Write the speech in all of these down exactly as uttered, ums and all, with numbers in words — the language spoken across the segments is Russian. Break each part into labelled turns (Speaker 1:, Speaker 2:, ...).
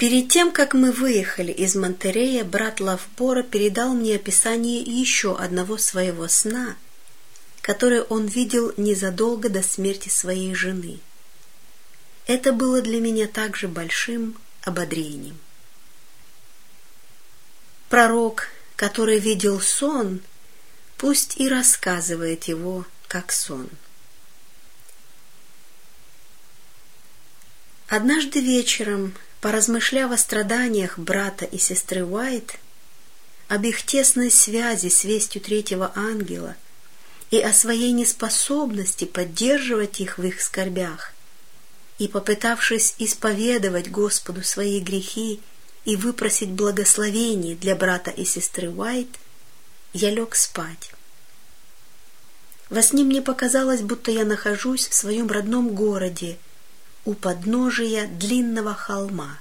Speaker 1: Перед тем, как мы выехали из Монтеррея, брат Лавбора передал мне описание еще одного своего сна, который он видел незадолго до смерти своей жены. Это было для меня также большим ободрением. Пророк, который видел сон, пусть и рассказывает его как сон. Однажды вечером, поразмышляв о страданиях брата и сестры Уайт, об их тесной связи с вестью третьего ангела и о своей неспособности поддерживать их в их скорбях, и попытавшись исповедовать Господу свои грехи и выпросить благословение для брата и сестры Уайт, я лег спать. Во сне мне показалось, будто я нахожусь в своем родном городе, у подножия длинного холма.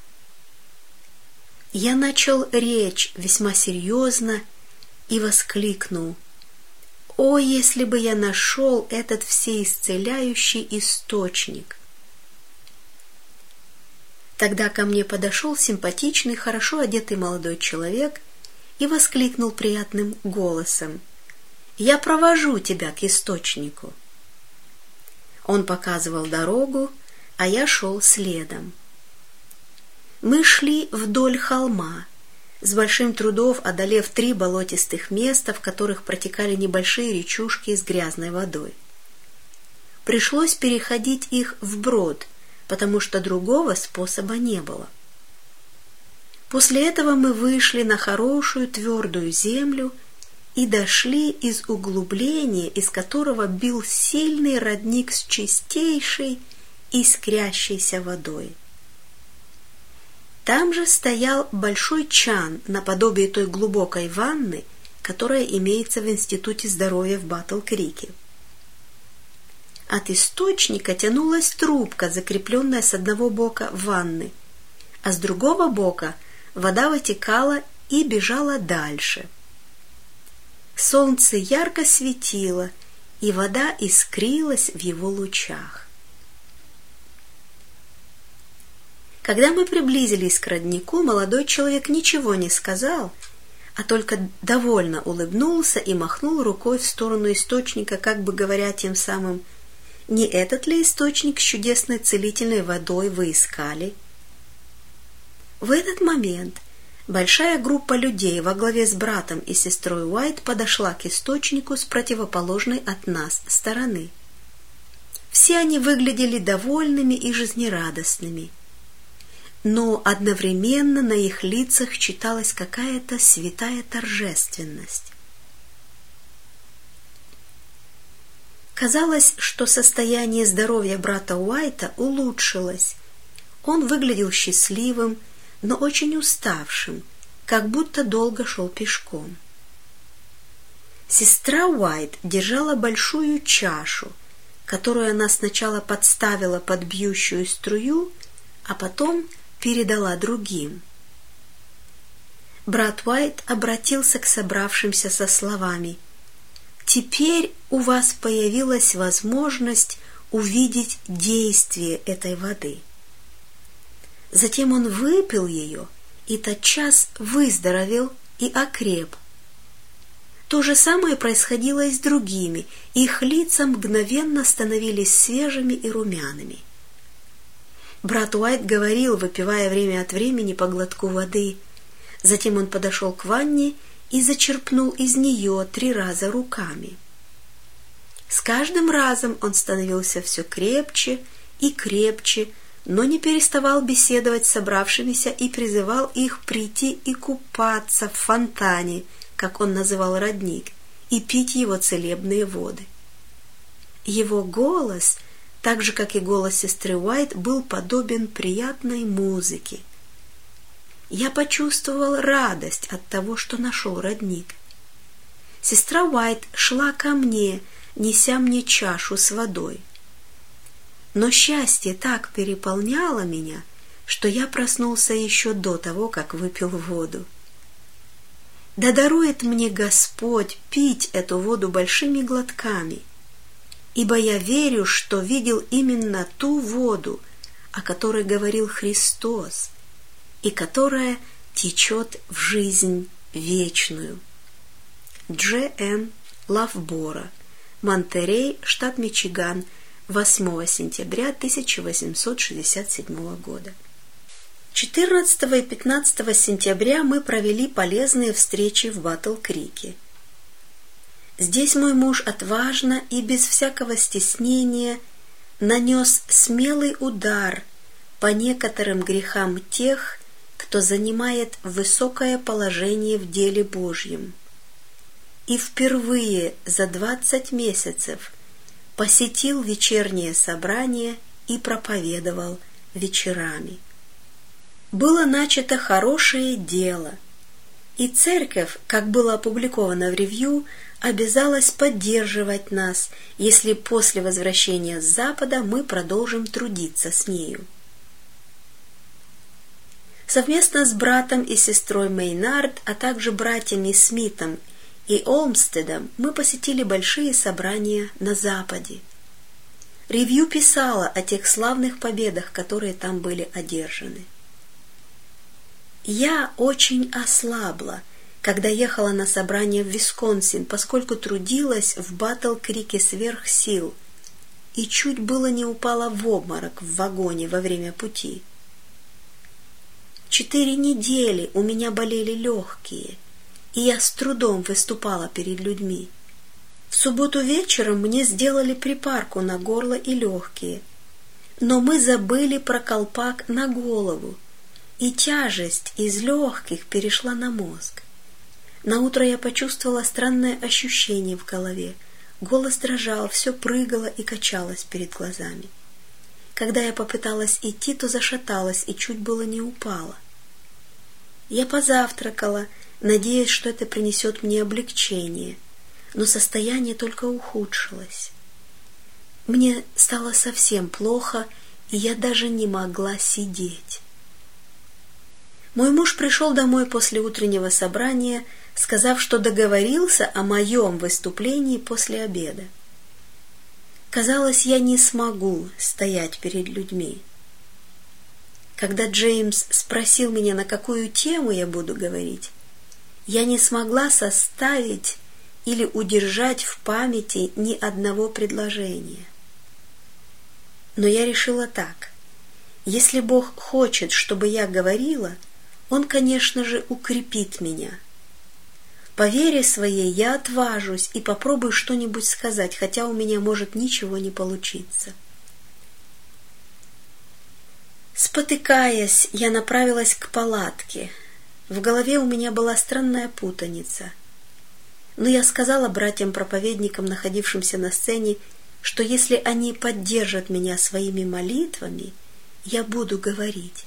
Speaker 1: Я начал речь весьма серьезно и воскликнул: «О, если бы я нашел этот всеисцеляющий источник!» Тогда ко мне подошел симпатичный, хорошо одетый молодой человек и воскликнул приятным голосом: «Я провожу тебя к источнику». Он показывал дорогу, а я шел следом. Мы шли вдоль холма, с большим трудом одолев три болотистых места, в которых протекали небольшие речушки с грязной водой. Пришлось переходить их вброд, потому что другого способа не было. После этого мы вышли на хорошую твердую землю и дошли из углубления, из которого бил сильный родник с чистейшей, искрящейся водой. Там же стоял большой чан наподобие той глубокой ванны, которая имеется в Институте здоровья в Батл-Крике. От источника тянулась трубка, закрепленная с одного бока ванны, а с другого бока вода вытекала и бежала дальше. Солнце ярко светило, и вода искрилась в его лучах. Когда мы приблизились к роднику, молодой человек ничего не сказал, а только довольно улыбнулся и махнул рукой в сторону источника, как бы говоря тем самым: «Не этот ли источник с чудесной целительной водой вы искали?» В этот момент большая группа людей во главе с братом и сестрой Уайт подошла к источнику с противоположной от нас стороны. Все они выглядели довольными и жизнерадостными, но одновременно на их лицах читалась какая-то святая торжественность. Казалось, что состояние здоровья брата Уайта улучшилось. Он выглядел счастливым, но очень уставшим, как будто долго шел пешком. Сестра Уайт держала большую чашу, которую она сначала подставила под бьющую струю, а потом передала другим. Брат Уайт обратился к собравшимся со словами: «Теперь у вас появилась возможность увидеть действие этой воды». Затем он выпил ее и тотчас выздоровел и окреп. То же самое происходило и с другими, их лица мгновенно становились свежими и румяными. Брат Уайт говорил, выпивая время от времени по глотку воды. Затем он подошел к ванне и зачерпнул из нее три раза руками. С каждым разом он становился все крепче и крепче, но не переставал беседовать с собравшимися и призывал их прийти и купаться в фонтане, как он называл родник, и пить его целебные воды. Его голос, так же, как и голос сестры Уайт, был подобен приятной музыке. Я почувствовал радость от того, что нашел родник. Сестра Уайт шла ко мне, неся мне чашу с водой. Но счастье так переполняло меня, что я проснулся еще до того, как выпил воду. Да дарует мне Господь пить эту воду большими глотками, ибо я верю, что видел именно ту воду, о которой говорил Христос, и которая течет в жизнь вечную. Дж Н Лавбора, Монтерей, штат Мичиган, восьмого сентября тысяча восемьсот шестьдесят седьмого года. четырнадцатого и пятнадцатого сентября мы провели полезные встречи в Батл-Крике. Здесь мой муж отважно и без всякого стеснения нанес смелый удар по некоторым грехам тех, кто занимает высокое положение в деле Божьем. И впервые за двадцать месяцев посетил вечернее собрание и проповедовал вечерами. Было начато хорошее дело, и церковь, как было опубликовано в ревью, обязалась поддерживать нас, если после возвращения с Запада мы продолжим трудиться с нею. Совместно с братом и сестрой Мейнард, а также братьями Смитом и Олмстедом мы посетили большие собрания на Западе. Ревью писала о тех славных победах, которые там были одержаны. Я очень ослабла, когда ехала на собрание в Висконсин, поскольку трудилась в Батл-Крике сверх сил и чуть было не упала в обморок в вагоне во время пути. Четыре недели у меня болели легкие, и я с трудом выступала перед людьми. В субботу вечером мне сделали припарку на горло и легкие, но мы забыли про колпак на голову, и тяжесть из легких перешла на мозг. Наутро я почувствовала странное ощущение в голове. Голос дрожал, все прыгало и качалось перед глазами. Когда я попыталась идти, то зашаталась и чуть было не упала. Я позавтракала, надеясь, что это принесет мне облегчение, но состояние только ухудшилось. Мне стало совсем плохо, и я даже не могла сидеть. Мой муж пришел домой после утреннего собрания, сказав, что договорился о моем выступлении после обеда. Казалось, я не смогу стоять перед людьми. Когда Джеймс спросил меня, на какую тему я буду говорить, я не смогла составить или удержать в памяти ни одного предложения. Но я решила так: если Бог хочет, чтобы я говорила, Он, конечно же, укрепит меня. По вере своей я отважусь и попробую что-нибудь сказать, хотя у меня может ничего не получиться. Спотыкаясь, я направилась к палатке. В голове у меня была странная путаница. Но я сказала братьям-проповедникам, находившимся на сцене, что если они поддержат меня своими молитвами, я буду говорить.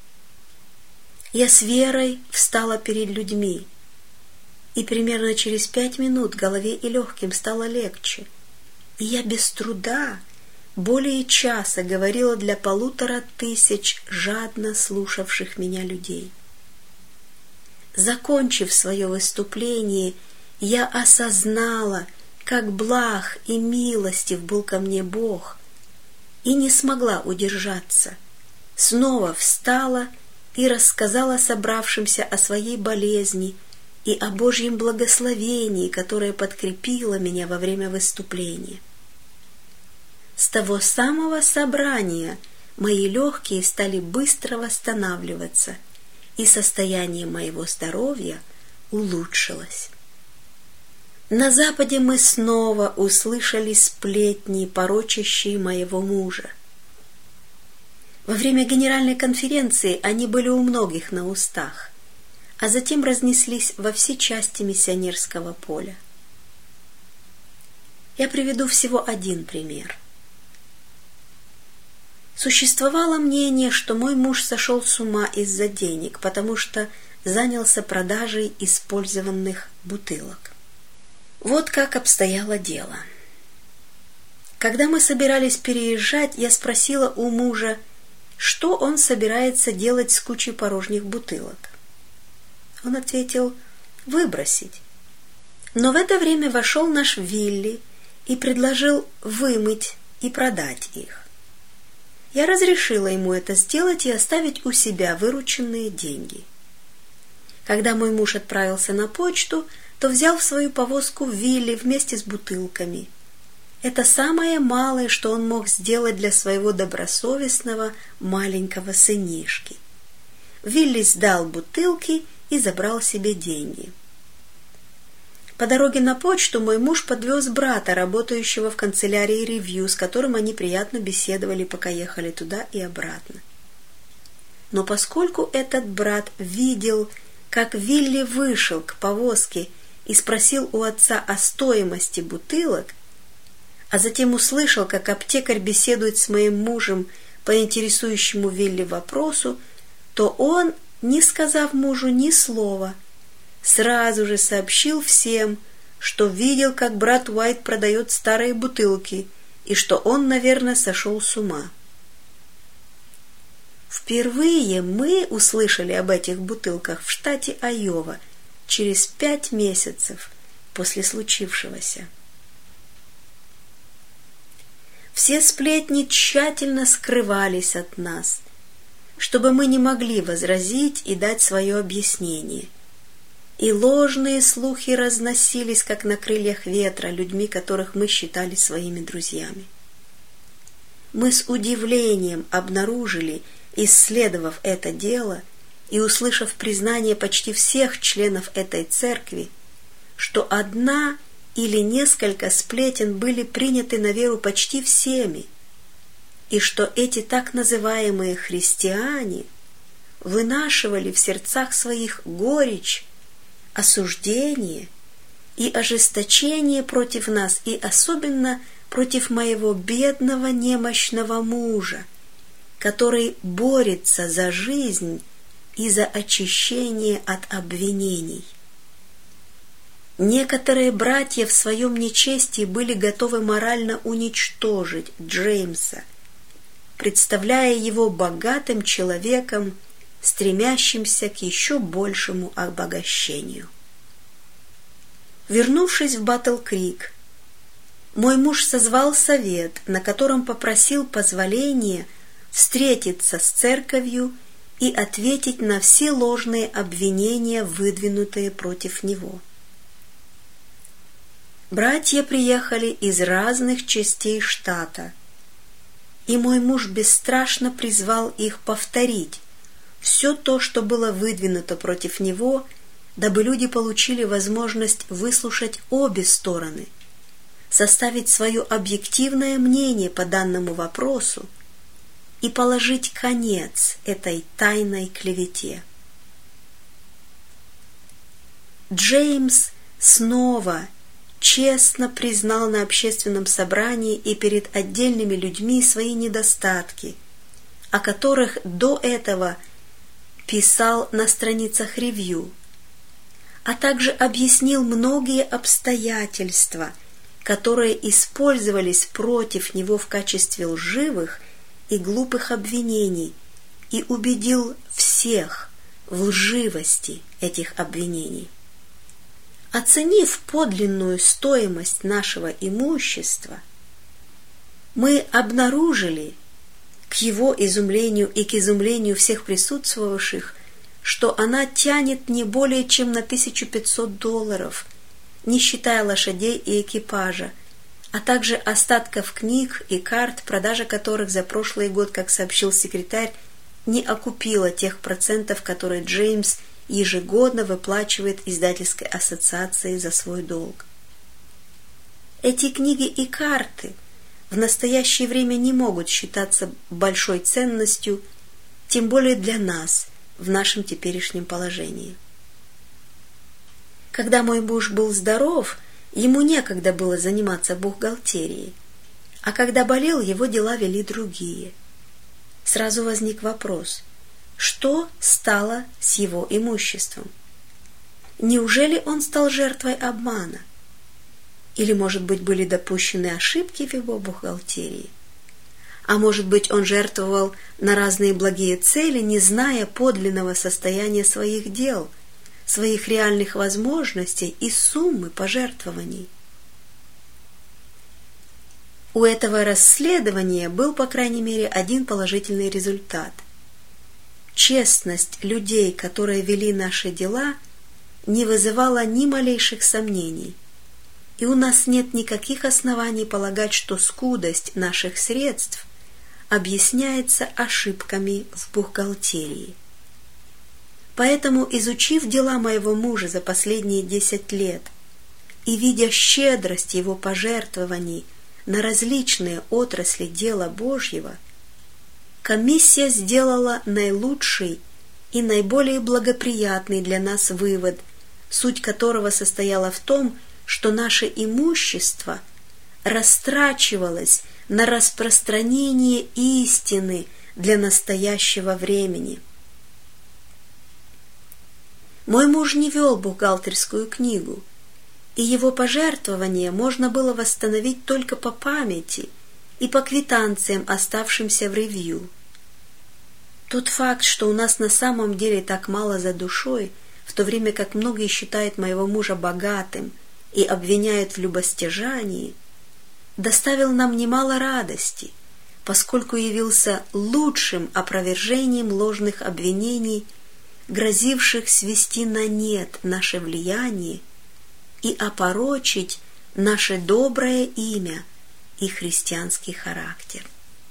Speaker 1: Я с верой встала перед людьми, и примерно через пять минут голове и легким стало легче, и я без труда более часа говорила для полутора тысяч жадно слушавших меня людей. Закончив свое выступление, я осознала, как благ и милостив был ко мне Бог, и не смогла удержаться. Снова встала и рассказала собравшимся о своей болезни и о Божьем благословении, которое подкрепило меня во время выступления. С того самого собрания мои легкие стали быстро восстанавливаться, и состояние моего здоровья улучшилось. На Западе мы снова услышали сплетни, порочащие моего мужа. Во время генеральной конференции они были у многих на устах, а затем разнеслись во все части миссионерского поля. Я приведу всего один пример. Существовало мнение, что мой муж сошел с ума из-за денег, потому что занялся продажей использованных бутылок. Вот как обстояло дело. Когда мы собирались переезжать, я спросила у мужа, что он собирается делать с кучей порожних бутылок. Он ответил: выбросить. Но в это время вошел наш Вилли и предложил вымыть и продать их. Я разрешила ему это сделать и оставить у себя вырученные деньги. Когда мой муж отправился на почту, то взял в свою повозку Вилли вместе с бутылками. Это самое малое, что он мог сделать для своего добросовестного маленького сынишки. Вилли сдал бутылки и забрал себе деньги. По дороге на почту мой муж подвез брата, работающего в канцелярии «Ревью», с которым они приятно беседовали, пока ехали туда и обратно. Но поскольку этот брат видел, как Вилли вышел к повозке и спросил у отца о стоимости бутылок, а затем услышал, как аптекарь беседует с моим мужем по интересующему Вилли вопросу, то он, не сказав мужу ни слова, сразу же сообщил всем, что видел, как брат Уайт продает старые бутылки, и что он, наверное, сошел с ума. Впервые мы услышали об этих бутылках в штате Айова через пять месяцев после случившегося. Все сплетни тщательно скрывались от нас, чтобы мы не могли возразить и дать свое объяснение. И ложные слухи разносились, как на крыльях ветра, людьми, которых мы считали своими друзьями. Мы с удивлением обнаружили, исследовав это дело и услышав признание почти всех членов этой церкви, что одна или несколько сплетен были приняты на веру почти всеми, и что эти так называемые христиане вынашивали в сердцах своих горечь, осуждение и ожесточение против нас, и особенно против моего бедного немощного мужа, который борется за жизнь и за очищение от обвинений. Некоторые братья в своем нечестии были готовы морально уничтожить Джеймса, представляя его богатым человеком, стремящимся к еще большему обогащению. Вернувшись в Батл-Крик, мой муж созвал совет, на котором попросил позволения встретиться с церковью и ответить на все ложные обвинения, выдвинутые против него. Братья приехали из разных частей штата, и мой муж бесстрашно призвал их повторить все то, что было выдвинуто против него, дабы люди получили возможность выслушать обе стороны, составить свое объективное мнение по данному вопросу и положить конец этой тайной клевете. Джеймс снова честно признал на общественном собрании и перед отдельными людьми свои недостатки, о которых до этого писал на страницах «Ревью», а также объяснил многие обстоятельства, которые использовались против него в качестве лживых и глупых обвинений, и убедил всех в лживости этих обвинений. Оценив подлинную стоимость нашего имущества, мы обнаружили, к его изумлению и к изумлению всех присутствовавших, что она тянет не более чем на тысячу пятьсот долларов, не считая лошадей и экипажа, а также остатков книг и карт, продажа которых за прошлый год, как сообщил секретарь, не окупила тех процентов, которые Джеймс ежегодно выплачивает издательской ассоциации за свой долг. Эти книги и карты в настоящее время не могут считаться большой ценностью, тем более для нас в нашем теперешнем положении. Когда мой муж был здоров, ему некогда было заниматься бухгалтерией, а когда болел, его дела вели другие. Сразу возник вопрос: что стало с его имуществом? Неужели он стал жертвой обмана? Или, может быть, были допущены ошибки в его бухгалтерии? А может быть, он жертвовал на разные благие цели, не зная подлинного состояния своих дел, своих реальных возможностей и суммы пожертвований? У этого расследования был, по крайней мере, один положительный результат. Честность людей, которые вели наши дела, не вызывала ни малейших сомнений, и у нас нет никаких оснований полагать, что скудость наших средств объясняется ошибками в бухгалтерии. Поэтому, изучив дела моего мужа за последние десять лет и видя щедрость его пожертвований на различные отрасли дела Божьего, комиссия сделала наилучший и наиболее благоприятный для нас вывод, суть которого состояла в том, что наше имущество растрачивалось на распространение истины для настоящего времени. Мой муж не вел бухгалтерскую книгу, и его пожертвования можно было восстановить только по памяти и по квитанциям, оставшимся в ревью. Тот факт, что у нас на самом деле так мало за душой, в то время как многие считают моего мужа богатым и обвиняют в любостяжании, доставил нам немало радости, поскольку явился лучшим опровержением ложных обвинений, грозивших свести на нет наше влияние и опорочить наше доброе имя и христианский характер.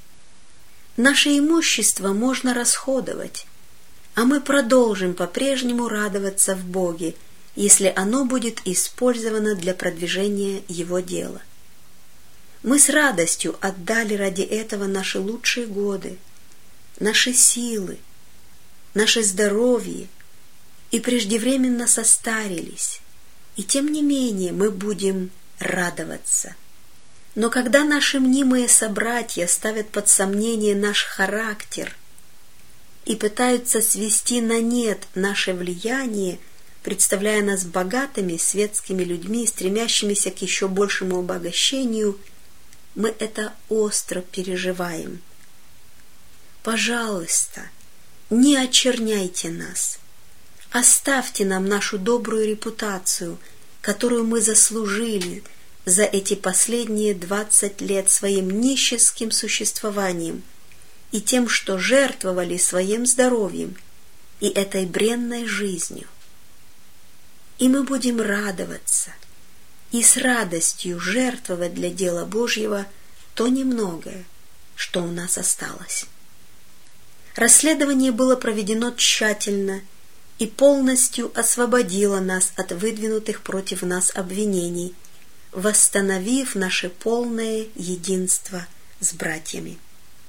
Speaker 1: Наше имущество можно расходовать, а мы продолжим по-прежнему радоваться в Боге, если оно будет использовано для продвижения Его дела. Мы с радостью отдали ради этого наши лучшие годы, наши силы, наше здоровье и преждевременно состарились, и тем не менее мы будем радоваться. Но когда наши мнимые собратья ставят под сомнение наш характер и пытаются свести на нет наше влияние, представляя нас богатыми светскими людьми, стремящимися к еще большему обогащению, мы это остро переживаем. Пожалуйста, не очерняйте нас. Оставьте нам нашу добрую репутацию, которую мы заслужили за эти последние двадцать лет своим нищенским существованием и тем, что жертвовали своим здоровьем и этой бренной жизнью. И мы будем радоваться и с радостью жертвовать для дела Божьего то немногое, что у нас осталось. Расследование было проведено тщательно и полностью освободило нас от выдвинутых против нас обвинений, восстановив наше полное единство с братьями.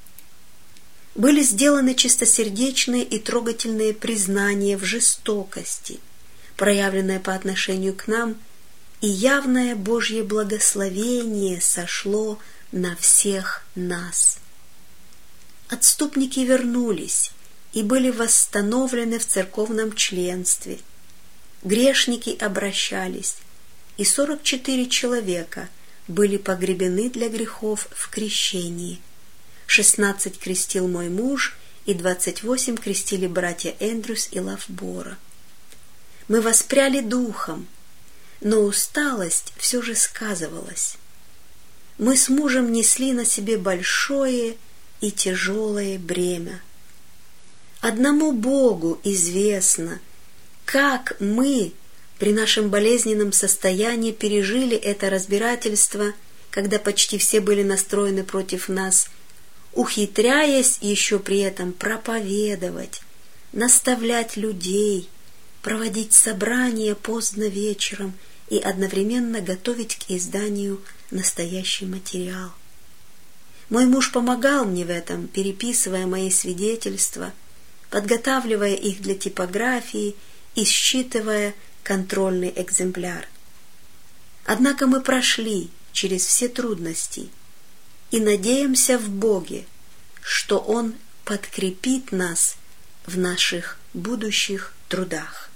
Speaker 1: Были сделаны чистосердечные и трогательные признания в жестокости, проявленной по отношению к нам, и явное Божье благословение сошло на всех нас. Отступники вернулись и были восстановлены в церковном членстве. Грешники обращались, и сорок четыре человека были погребены для грехов в крещении. шестнадцать крестил мой муж, и двадцать восемь крестили братья Эндрюс и Лавбора. Мы воспряли духом, но усталость все же сказывалась. Мы с мужем несли на себе большое и тяжелое бремя. Одному Богу известно, как мы при нашем болезненном состоянии пережили это разбирательство, когда почти все были настроены против нас, ухитряясь еще при этом проповедовать, наставлять людей, проводить собрания поздно вечером и одновременно готовить к изданию настоящий материал. Мой муж помогал мне в этом, переписывая мои свидетельства, подготавливая их для типографии и считывая контрольный экземпляр. Однако мы прошли через все трудности и надеемся в Боге, что Он подкрепит нас в наших будущих трудах.